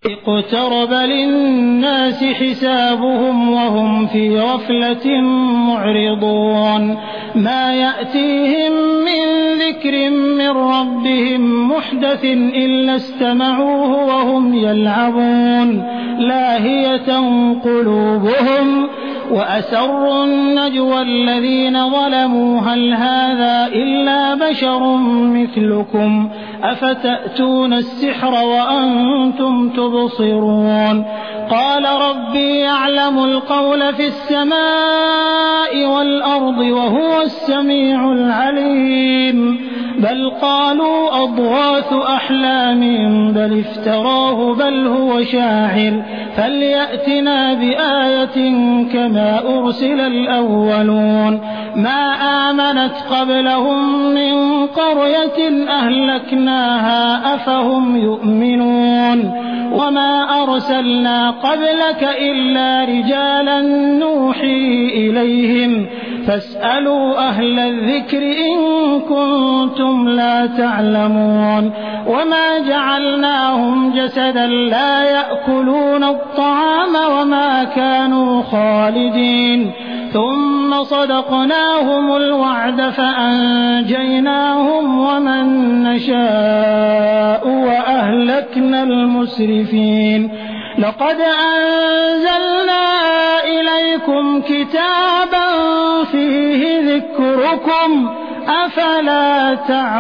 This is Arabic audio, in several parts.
اقترب للناس حسابهم وهم في غفلة معرضون ما يأتيهم من ذكر من ربهم محدث إلا استمعوه وهم يلعبون لاهية قلوبهم وأسروا النجوى الذين ظلموا هل هذا إلا بشر مثلكم أفتأتون السحر وأنتم تبصرون قال ربي يعلم القول في السماء والأرض وهو السميع العليم بل قالوا أضغاث أحلام بل افتراه بل هو شاعر فليأتنا بآية كما أرسل الأولون ما آمنت قبلهم من قرية أهلكناها أفهم يؤمنون وما أرسلنا قبلك إلا رجالا نوحي إليهم فاسألوا أهل الذكر إن كنتم لا تعلمون وما جعلناهم جسدا لا يأكلون الطعام وما كانوا خالدين ثم صدقناهم الوعد فأنجيناهم ومن نشاء وأهلكنا المسرفين لقد أنزلنا إليكم كتابا فيه ذكركم أفلا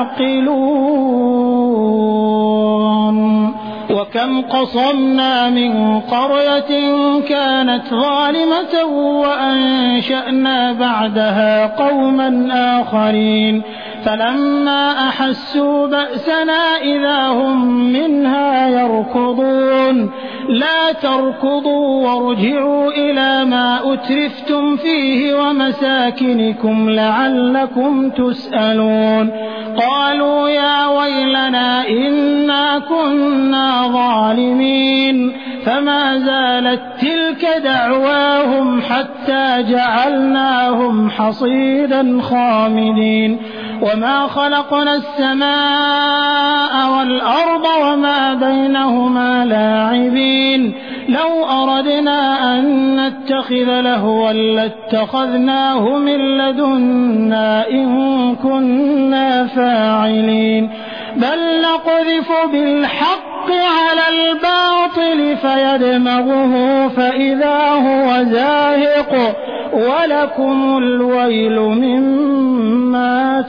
تعقلون وكم قصمنا من قرية كانت ظالمة وأنشأنا بعدها قوما آخرين فلما أحسوا بأسنا إذا هم منها يركضون لا تركضوا وارجعوا إلى ما أترفتم فيه ومساكنكم لعلكم تسألون قالوا يا ويلنا إنا كنا ظالمين فما زالت تلك دعواهم حتى جعلناهم حصيدا خامدين وما خلقنا السماء والأرض وما بينهما لاعبين لو أردنا أن نتخذ لهوا لاتخذناه من لدنا إن كنا فاعلين بل نقذف بالحق على الباطل فيدمغه فإذا هو زاهق ولكم الويل مما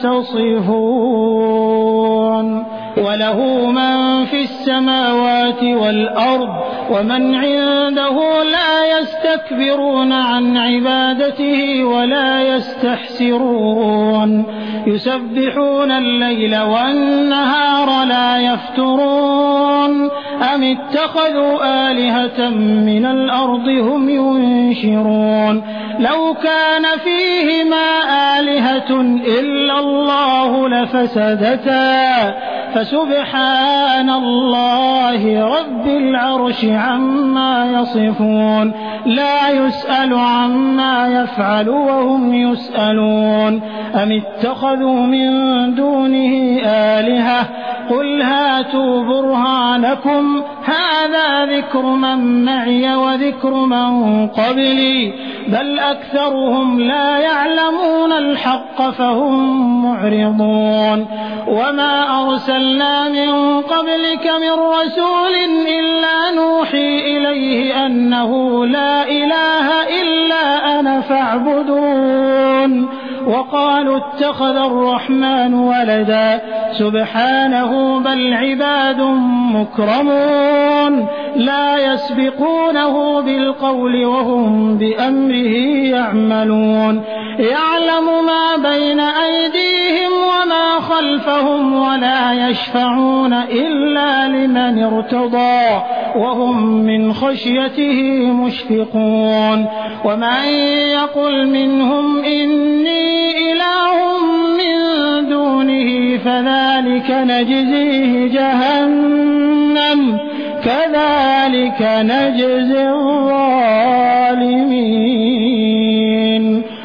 تصفون وله من في السماوات والأرض ومن عنده لا يستكبرون عن عبادته ولا يستحسرون يسبحون الليل والنهار لا يفترون أم اتخذوا آلهة من الأرض هم ينشرون لو كان فيهما آلهة إلا الله لفسدتا فسبحان الله رب العرش عما يصفون لا يسأل عما يفعل وهم يسألون أم اتخذوا من دونه آلهة قل هاتوا برهانكم هذا ذكر من معي وذكر من قبلي بل أكثرهم لا يعلمون الحق فهم معرضون وما أرسلنا من قبلك من رسول إلا نوحي إليه أنه لا إله إلا أنا فاعبدون وقالوا اتخذ الرحمن ولدا سبحانه بل عباد مكرمون لا يسبقونه بالقول وهم بأمره يعملون يعلم ما بين أيديهم وما خلفهم ولا يشفعون إلا لمن ارتضى وهم من خشيته مشفقون ومن يقل منهم إني إله من دونه فذلك نجزيه جهنم كذلك نجزي الظالمين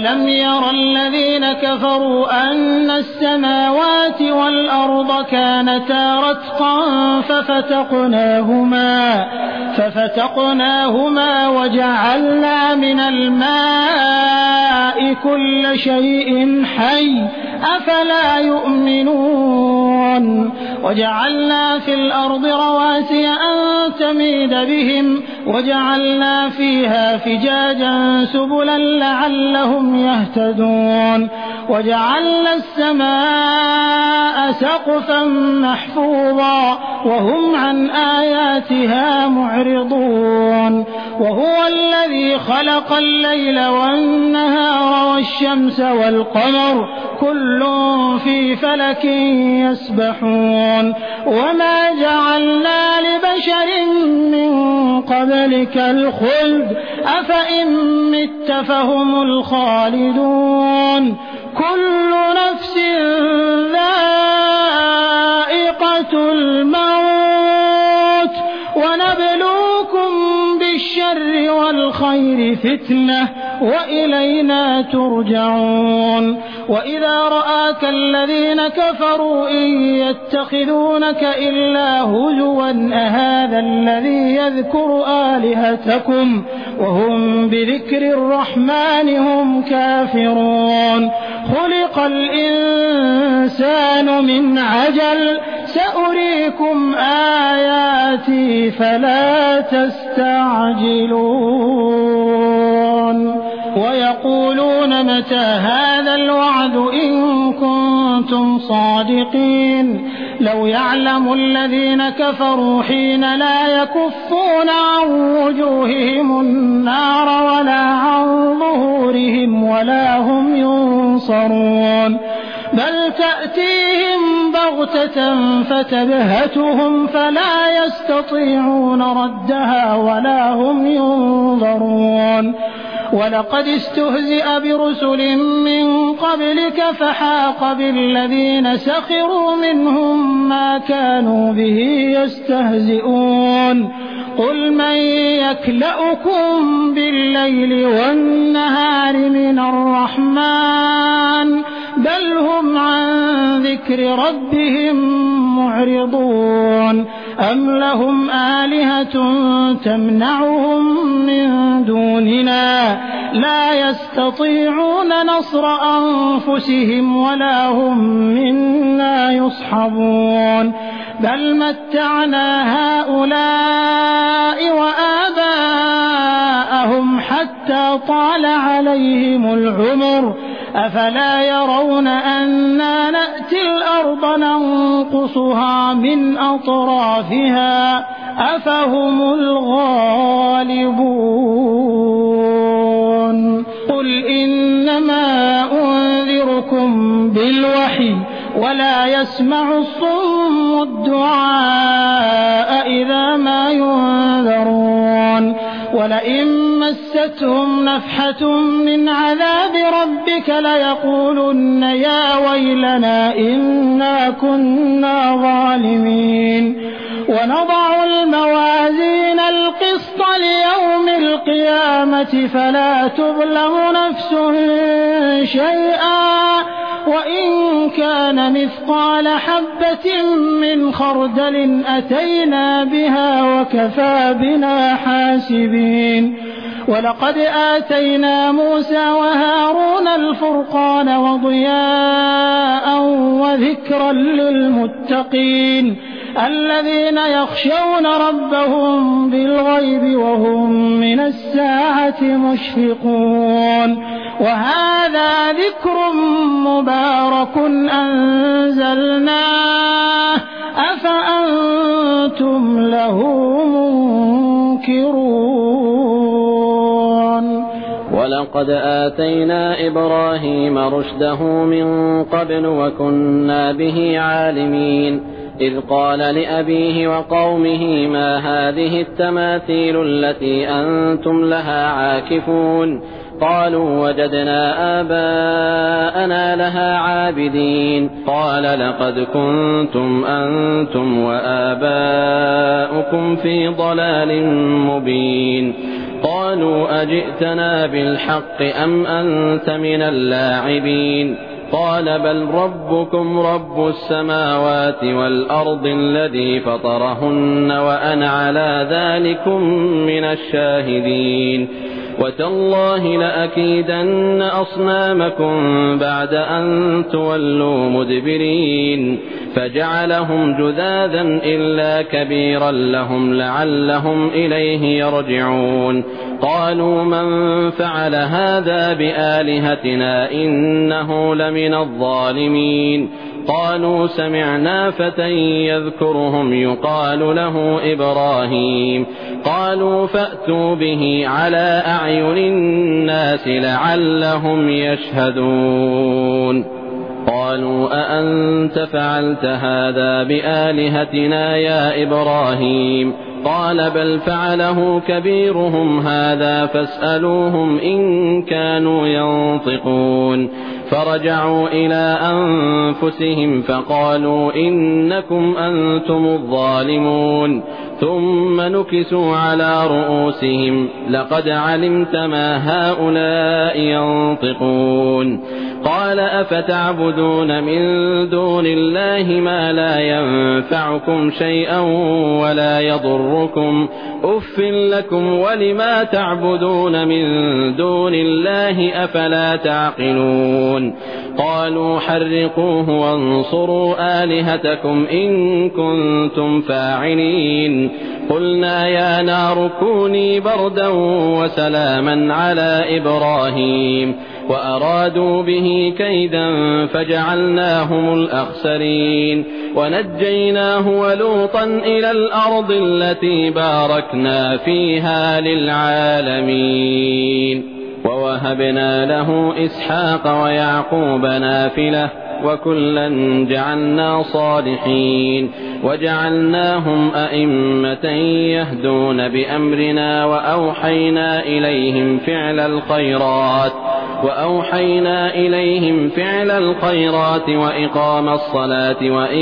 أولم ير الذين كفروا أن السماوات والأرض كانتا رتقا ففتقناهما وجعلنا من الماء كل شيء حي أفلا يؤمنون وجعلنا في الأرض رواسي أن تميد بهم وجعلنا فيها فجاجا سبلا لعلهم يهتدون وجعلنا السماء سقفا محفوظا وهم عن آياتها معرضون وهو الذي خلق الليل والنهار والشمس والقمر كل في فلك يسبحون وما جعلنا لبشر من قبلك الخلد أفإن مت فهم الخالدون كل نفس ذائقة الموت ونبلوكم بالشر والخير فتنة وإلينا ترجعون وإذا رآك الذين كفروا إن يتخذونك إلا هزوا أهذا الذي يذكر آلهتكم وهم بذكر الرحمن هم كافرون خلق الإنسان من عجل سأريكم آياتي فلا تستعجلون ويقولون متى هذا الوعد إن كنتم صادقين لو يعلم الذين كفروا حين لا يكفون عن وجوههم النار ولا عن ظهورهم ولا هم ينصرون بل تأتيهم بغتة فتبهتهم فلا يستطيعون ردها ولا هم ينظرون ولقد استهزئ برسل من قبلك فحاق بالذين سخروا منهم ما كانوا به يستهزئون قل من يكلؤكم بالليل والنهار من الرحمن بل هم عن ذكر ربهم معرضون أم لهم آلهة تمنعهم من دوننا لا يستطيعون نصر أنفسهم ولا هم منا يصحبون بل متعنا هؤلاء وآباءهم حتى طال عليهم العمر أفلا يرون أنا نأتي الأرض ننقصها من أطرافها أفهم الغالبون قل إنما أنذركم بالوحي ولا يسمع الصم الدعاء إذا ما ينذرون ولئن مستهم نفحة من عذاب ربك ليقولن يا ويلنا إنا كنا ظالمين ونضع الموازين القسط ليوم القيامة فلا تظلم نفس شيئا وإن كان مثقال حبة من خردل أتينا بها وكفى بنا حاسبين ولقد آتينا موسى وهارون الفرقان وضياء وذكرا للمتقين الذين يخشون ربهم بالغيب وهم من الساعة مشفقون وهذا ذكر مبارك أنزلناه أفأنتم له منكرون ولقد آتينا إبراهيم رشده من قبل وكنا به عالمين إذ قال لأبيه وقومه ما هذه التماثيل التي أنتم لها عاكفون قالوا وجدنا آباءنا لها عابدين قال لقد كنتم أنتم وآباؤكم في ضلال مبين قالوا أجئتنا بالحق أم أنت من اللاعبين قال بل ربكم رب السماوات والأرض الذي فطرهن وأنا على ذلكم من الشاهدين وتالله لأكيدن أصنامكم بعد أن تولوا مدبرين فجعلهم جذاذا إلا كبيرا لهم لعلهم إليه يرجعون قالوا من فعل هذا بآلهتنا إنه لمن الظالمين قالوا سمعنا فتى يذكرهم يقال له إبراهيم قالوا فأتوا به على أعين الناس لعلهم يشهدون قالوا أأنت فعلت هذا بآلهتنا يا إبراهيم قال بل فعله كبيرهم هذا فاسألوهم إن كانوا ينطقون فرجعوا إلى أنفسهم فقالوا إنكم أنتم الظالمون ثم نكسوا على رؤوسهم لقد علمت ما هؤلاء ينطقون قال أفتعبدون من دون الله ما لا ينفعكم شيئا ولا يضركم أف لكم ولما تعبدون من دون الله أفلا تعقلون قالوا حرقوه وانصروا آلهتكم إن كنتم فاعلين قلنا يا نار كوني بردا وسلاما على إبراهيم وأرادوا به كيدا فجعلناهم الأخسرين ونجيناه ولوطا إلى الأرض التي باركنا فيها للعالمين ووهبنا له إسحاق ويعقوب نافلة وكلا جعلنا صالحين وجعلناهم أئمة يهدون بأمرنا وأوحينا إليهم فعل الخيرات وإقام الصلاة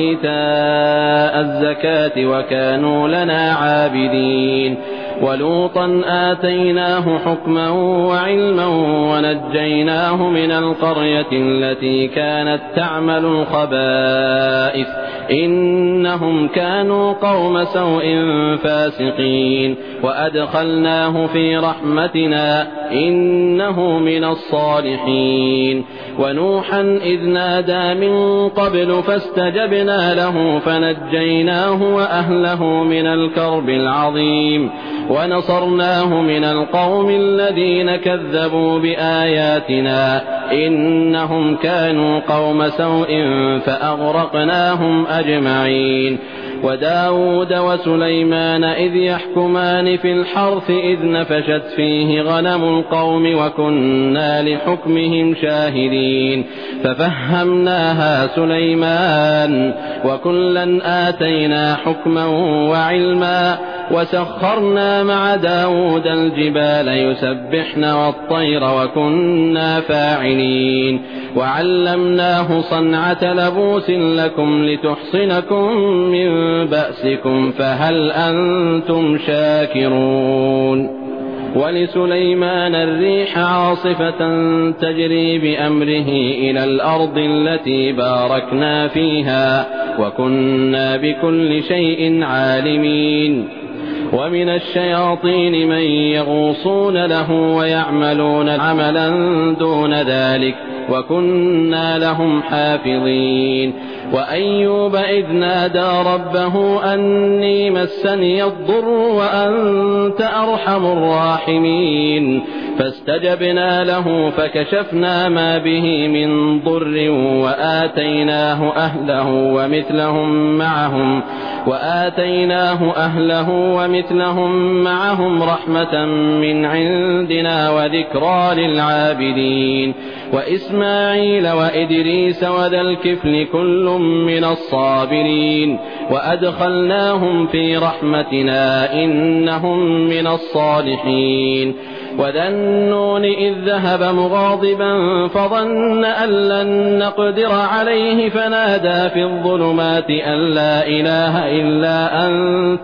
وإيتاء الزكاة وكانوا لنا عابدين ولوطا آتيناه حكما وعلما ونجيناه من القرية التي كانت تعمل الخبائث إنهم كانوا قوم سوء فاسقين وأدخلناه في رحمتنا إنه من الصالحين ونوحا إذ نادى من قبل فاستجبنا له فنجيناه وأهله من الكرب العظيم ونصرناه من القوم الذين كذبوا بآياتنا إنهم كانوا قوم سوء فأغرقناهم أجمعين وداود وسليمان إذ يحكمان في الحرث إذ نفشت فيه غنم القوم وكنا لحكمهم شاهدين ففهمناها سليمان وكلا آتينا حكما وعلما وسخرنا مع داود الجبال يسبحن والطير وكنا فاعلين وعلمناه صنعة لبوس لكم لتحصنكم من بأسكم فهل أنتم شاكرون ولسليمان الريح عاصفة تجري بأمره إلى الأرض التي باركنا فيها وكنا بكل شيء عالمين ومن الشياطين من يغوصون له ويعملون عملا دون ذلك وكنا لهم حافظين وأيوب إذ نادى ربه أني مسني الضر وأنت أرحم الراحمين فاستجبنا له فكشفنا ما به من ضر وآتيناه أهله ومثلهم معهم رحمة من عندنا وذكرى للعابدين وإسماعيل وإدريس وذا الكفل كل من الصابرين وأدخلناهم في رحمتنا إنهم من الصالحين وذا النون إذ ذهب مغاضبا فظن أن لن نقدر عليه فنادى في الظلمات أن لا إله إلا أنت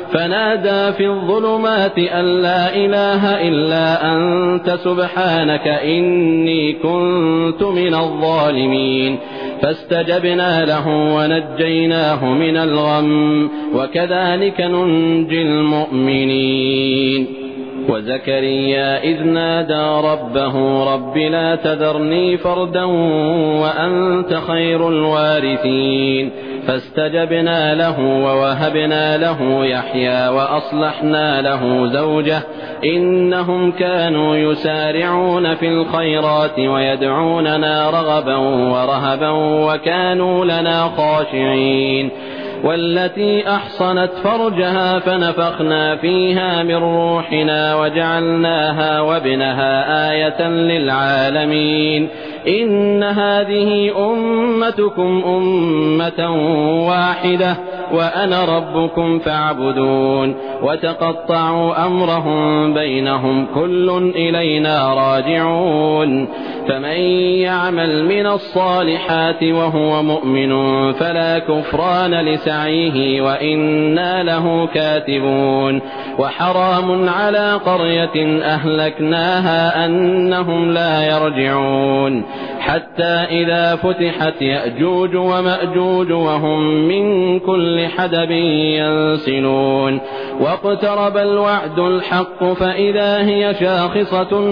فنادى في الظلمات أن لا إله إلا أنت سبحانك إني كنت من الظالمين فاستجبنا له ونجيناه من الغم وكذلك ننجي المؤمنين. وزكريا إذ نادى ربه رب لا تذرني فردا وأنت خير الوارثين فاستجبنا له ووهبنا له يحيى وأصلحنا له زوجه إنهم كانوا يسارعون في الخيرات ويدعوننا رغبا ورهبا وكانوا لنا خاشعين. والتي أحصنت فرجها فنفخنا فيها من روحنا وجعلناها وابنها آية للعالمين إن هذه أمتكم أمة واحدة وأنا ربكم فاعبدون. وتقطعوا أمرهم بينهم كل إلينا راجعون. فمن يعمل من الصالحات وهو مؤمن فلا كفران لسعيه وإنا له كاتبون. وحرام على قرية أهلكناها أنهم لا يرجعون حتى إذا فتحت يأجوج ومأجوج وهم من كل حدب ينسلون. واقترب الوعد الحق فإذا هي شاخصة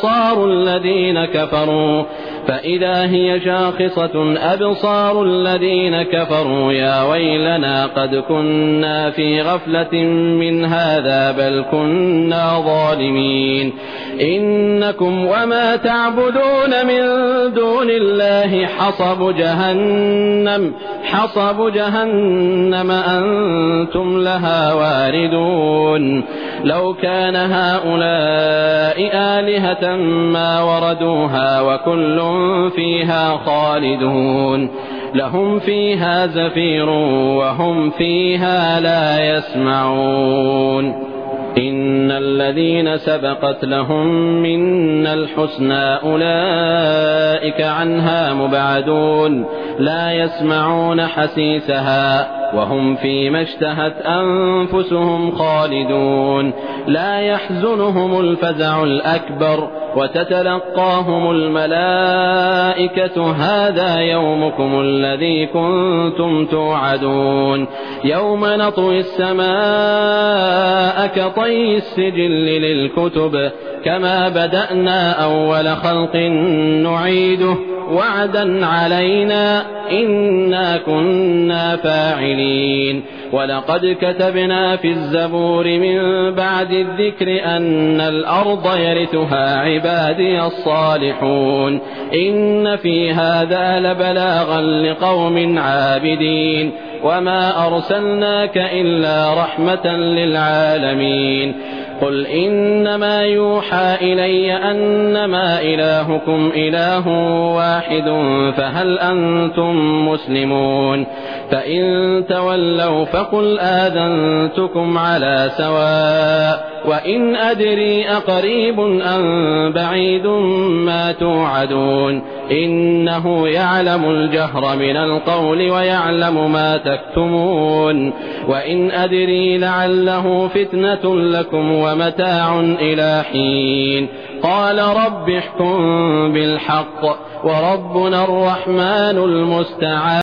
أبصار الذين كفروا يا ويلنا قد كنا في غفلة من هذا بل كنا ظالمين. إنكم وما تعبدون من دون الله حصب جهنم أنتم لها واردون. لو كان هؤلاء آلهة ما وردوها وكل فيها خالدون. لهم فيها زفير وهم فيها لا يسمعون. إن الذين سبقت لهم منا الحسنى أولئك عنها مبعدون لا يسمعون حسيسها وهم فيما اشتهت أنفسهم خالدون. لا يحزنهم الفزع الأكبر وتتلقاهم الملائكة هذا يومكم الذي كنتم توعدون. يوم نطوي السماء كطي السجل للكتب كما بدأنا أول خلق نعيده وعدا علينا إنا كنا فاعلين. ولقد كتبنا في الزبور من بعد الذكر أن الأرض يرثها عبادي الصالحون إن في هذا لبلاغا لقوم عابدين. وما أرسلناك إلا رحمة للعالمين. قل إنما يوحى إلي أنما إلهكم إله واحد فهل أنتم مسلمون؟ فإن تولوا فقل آذنتكم على سواء وإن أدري أقريب أم بعيد ما توعدون إنه يعلم الجهر من القول ويعلم ما تكتمون. وإن أدري لعله فتنة لكم ومتاع إلى حين. قال رب احكم بالحق وربنا الرحمن المستعان.